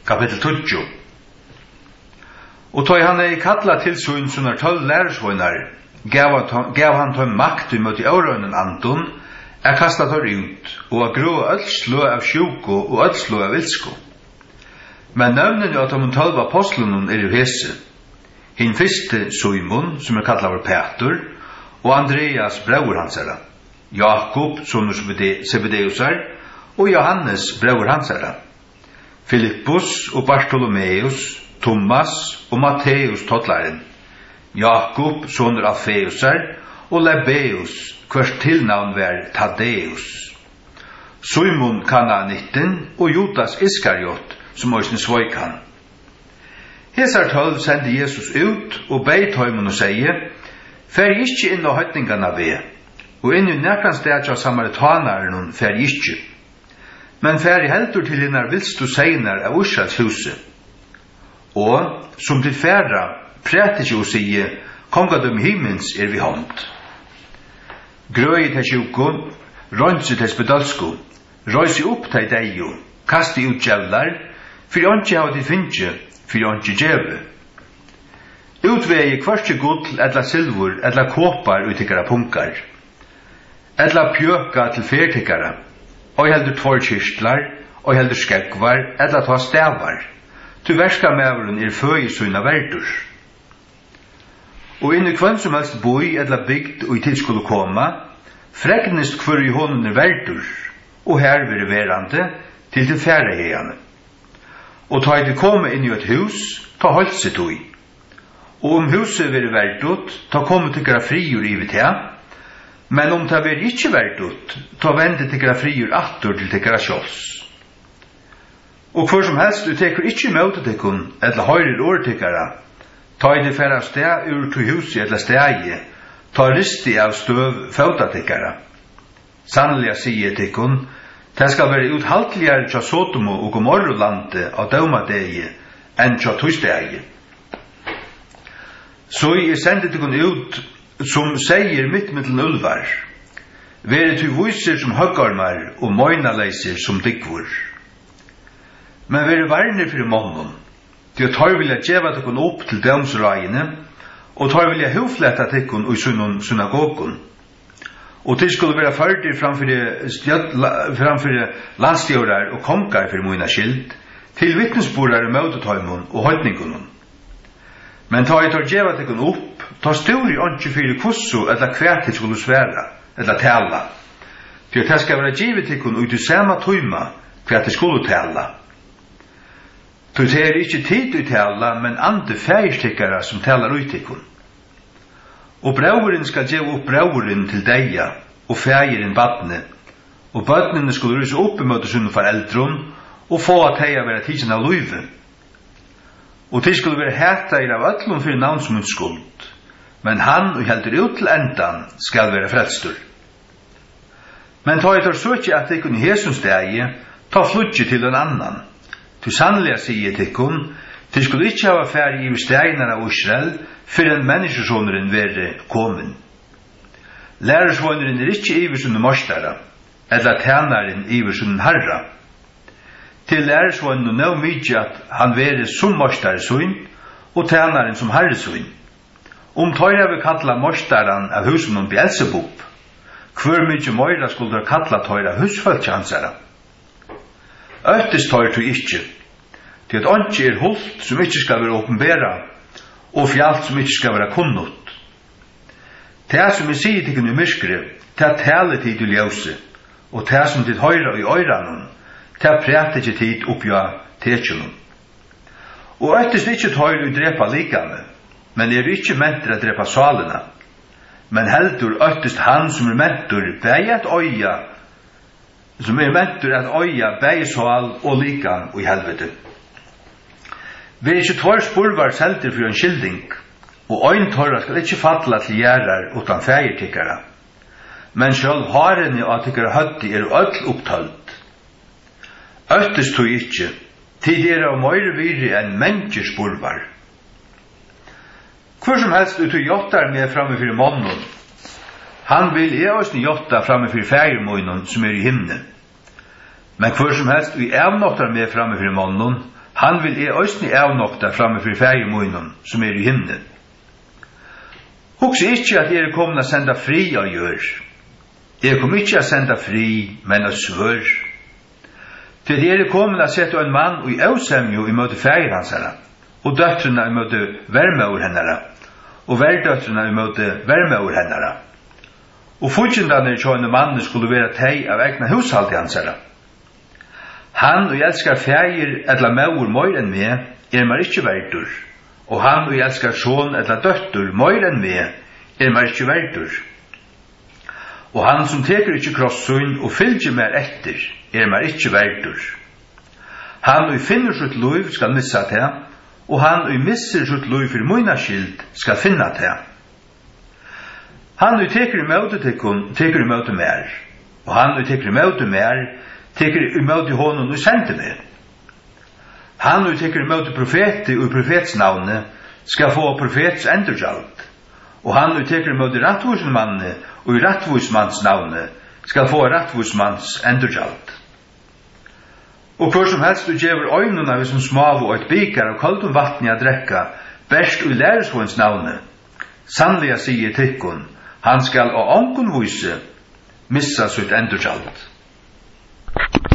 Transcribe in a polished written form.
Kapitel 20. Og tog han kalla til sunar 12 lærersvøynar, gav han tog makt imot i ørønnen andun, kasta tar ut, og grå öll slå av sjuko og öll slå av vilsko. Men nøvnen av de 12 apostlunen jo hese. Hinn fyrste Simon, som kallar var Petur, og Andreas bror hansara, Jakob, sonur Zebedeusar, og Johannes bror hansara, Filippus og Bartolomeus, Thomas og Matteus tottlaren, Jakob, sonur Alfeusar, og Lebbeus, hvert tilnavn var Tadeus, Simon Kananitten og Judas Iskariot, som òsne svoik han. Hesar 12 sendte Jesus ut og beit høymen og sier, «Fær ikkje inn og høytningarna ved, og inn i nekran stedja samaritanaren fær ikkje, men fær i heldur til hinnar vilstu seinar av Ursals huset. Og, som til færa, præt ikkje og sige, kongadum himmels vi hånd. Grøy til sjuko, rønsi til spedalsko, røysi opp til deio, kasti ut djevlar, fyrir åndje av de finnje, fyrir åndje djeve. Utvegi kvartje gull, edla silvur, edla kåpar utikkara punkar, edla pjöka til fertikkara, og heldur tvorkirstlar, og heldur skegvar, edla ta stavar, tu verska meveren føy suna verdur. Og inn i kvann som helst boi, edla bygd og i tid skulle koma, fregnest kvar i honen verdur, og her veri verande, til færeheiane. Og ta i komme inn i et hus, ta holdt seg tog. Og huset veri verdut, ta komme til gra friur i vidt her, men ta veri ikkje verdut, ta vende til gra friur attor til gra sjås. Og for som helst, du teker ikkje møte tikkun, eller høyrer årtikkara, ta i det færa steg ur to huset eller stegi, ta risti av støv fauta tikkara. Sannelig sier tikkun, det skal være uthaltligere tja Sotomo og Gomorrolande av daumadegi enn tja tustegi. Så jeg sendte tikkun ut som sier mitt mittel ulvar, være til viser som høggarmar og moinaleiser som dikvor. Men være varner for månen, til at tar vilja djeva tikkun opp til daumsragene, og tar vilja hufletta tikkun i synagogun. Og til skulle være ferdig framfor landstjørar og kongar for moina skild, til vittnesborar i møtetøymon og høytningunum. Men ta i tar djeva tikkun opp, ta stor i åndje fyrir kussu eller hvert til skulle sværa, eller tala. For det skal være djivet tikkun ut i sama tøyma hvert til skulle tala. Så det ikkje tid ut tala, men andre færstikkara som talar ut tikkun. Og brauren skal djeva opp brauren til deia, og fægeren badne, og badnene skulle ryse opp i møte sunne foreldron, og få at heia være tidsen av luive. Og til skulle være hætteir av öllum fyrir navnsmunds skuld, men han, og heldur ut til endan, skal være frelstur. Men ta etter søkje at tikkun i hesums degi, ta flutje til en annan. Til sannlega sier tikkun, til skulle ikkje hava færi i stegnar av Israel, fyrir en menneskesåneren være komin. Lærersvåneren ikkje iversunne morstara, eller tænaren iversunne harra. Til lærersvåneren nå mykje at han være som morstare søyn, og tænaren som harre søyn. Tøyra vi kalla morstaran av husunum Beelzebub, hver mykje møyra skulle kalla tøyra husfalkjansara. Øttest tøyr to ikkje, til at åndje hult som ikkje skal være åpenbæra, og fjalt som ikkje skal være kunnot. Det som sier til kunne myskre, det taler tid til ljøse, og det som tid høyra i øyranen, det præter ikke tid oppja tekjunum. Og øttest ikkje tøyr i drepa likane, men ikkje mentur å drepa salena, men heldur øttest han som mentur bæg at øya, som mentur at øya bæg sal og likan og i helvete. Vi ikkje tvar spurvar selter for en skilding, og øyn tørra skal ikkje falla til gjerrar utan fægirtikkara, men sjølv harene og tikkara høtti öll opptalt. Øttest tog ikkje, tid av møyre viri enn mennesker spurvar. Hvor som helst ut jottar med framme fyrir månen, han vil eosni jotta framme fyrir fægirmøynen som i himne. Men hvor som helst vi evnottar med framme fyrir månen, Han vil øysni avnokta framme for fægermunnen som i himnen. Hugs ikkje at jeg kommet å senda fri og gjør. Jeg kom ikkje å senda fri, men å svør. Til jeg kommet å sette en mann og i avsemjo i møte fæger hans herra, og døtrene i møte vermeår hennara, og verdøtrene i møte vermeår hennara. Og fortjendane i tjående mannen skulle være teg av egna hushalt i hans herra. Han og elskar fæger etla maur møyr enn meg, mar ikkje verdur. Og han og elskar son etla døttur møyr enn meg, mar ikkje verdur. Og han som teker ikkje krossun og fylgjer mer etter, mar ikkje verdur. Han og finner sitt liv skal missa til, og han og misser sitt liv for møyna skild skal finna til. Han og teker i møte mer, og han og teker i møte mer, teker i møte honom og sender meg. Han og teker i møte profeti og i profets navne skal få profets endurgjald, og han og teker i møte rattvusmanne og i rattvusmanns navne skal få rattvusmanns endurgjald. Og hver som helst du gjever øynene av som smav og et bikar av kaldum vattni a drekka, berst og læresvåns navne, sannlega sier tikkun, han skal og ongun vise missa sitt endurgjald.